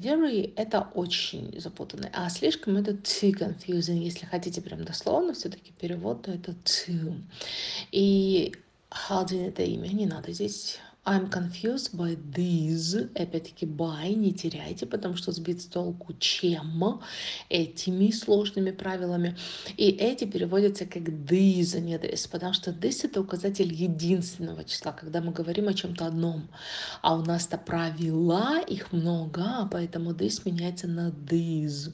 very это очень запутанно, а слишком это too confusing. Если хотите прям дословно все-таки перевод, то это too. И Халдин это имя, не надо здесь. I'm confused by these. Опять-таки by не теряйте, потому что сбит с толку чем? Этими сложными правилами. И эти переводятся как these, а не this, потому что this это указатель единственного числа, когда мы говорим о чем-то одном. А у нас-то правила, их много, поэтому this меняется на these.